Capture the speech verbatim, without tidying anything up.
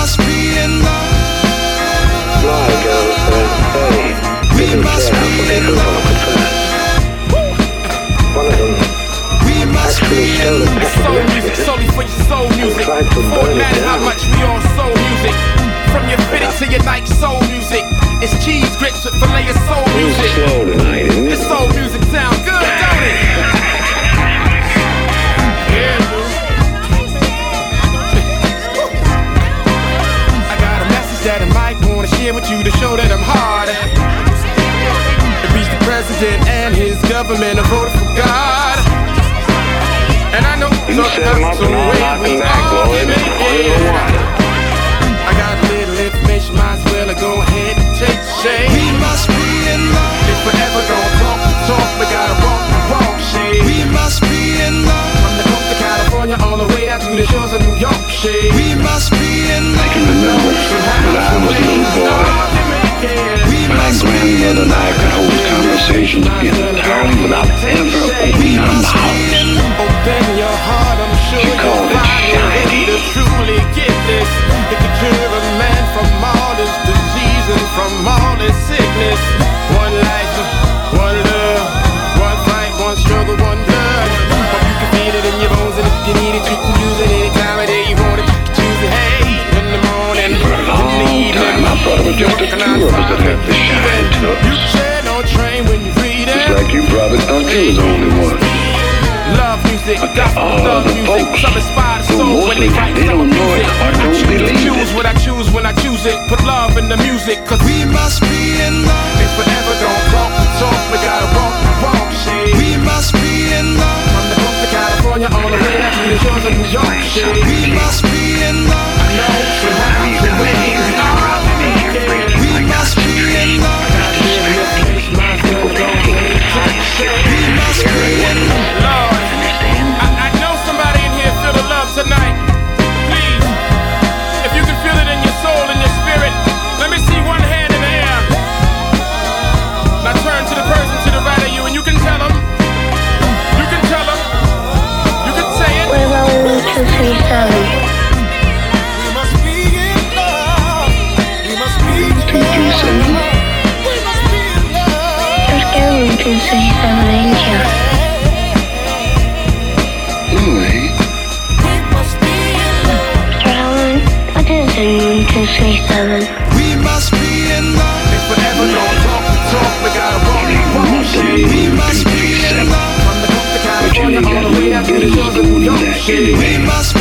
must be in love. Fly girl said, hey, We you can must care be for in people love. on the One of them We must actually be stole in a pack of Soul music, biscuits solely for your soul music. tried to Before burn it it mattered how down. much we all soul music. From your fitted to your Nike soul music. It's cheese grits with filet of soul He's music. slow tonight, isn't This it? soul music sound good, don't it? Yeah, dude. I got a message that I might wanna share with you to show that I'm hard at. It reached the president and his government and voted for God. And I know You set him up and I'll knock him back, Lloyd. One to one. I got a little information, might as well go ahead and take the shade. We must be in love. If forever gon' talk the talk, we gotta walk the walk, shade. We must be in love. From the coast of California all the way out to the shores of New York, shade. We must be in I can love. remember when I was a little boy. We My must be in grandmother and I love. could hold conversations entirely without ever opening our mouths. Open your heart, I'm sure She you'll called it find a way shiny. to truly get this. It can cure a man from all his disease and from all his sickness. One life, one love, one fight, one struggle, one blood. Hope you can feel it in your bones, and if you need it, you can use it any time of day you want it. You can choose it, hey, in the morning, For a long in the evening. time, I thought it was just the two of us that had the shine to You us. share no train when you read it. Just like you probably thought you was the only one. Love music, But gospel all thug the music, folks some inspired who soul when they mostly write they some don't know music. it or I don't choose to believe choose it. what I choose when I choose it. Put love in the music, cause We must be in love. if forever don't talk the talk, we gotta walk the walk, shade. We must be in love. From the coast of California all the way out to the shores of New York, shade. We must be in love. I know somehow the way we are, yeah. We must be in love. We must be in love. Lord, I, I know somebody in here feel the love tonight. Please, if you can feel it in your soul and your spirit, let me see one hand in the air. Now turn to the person to the right of you and you can tell them. You can tell them. You can say it. What about one, two, three, seven? We must be in love. We must be in Two, three, seven. love. We must be in love. Let's get one, two, three, seven, ain't ya? Anyway, We must be in love. Mister Allen, what is it, one, two, three, seven? We must be in love. If forever don't talk the talk, we gotta walk the walk, shade. We must be in love. From the coast of but you California ain't all got the way no out to the business shores of New doing York, that shade. We anyway. must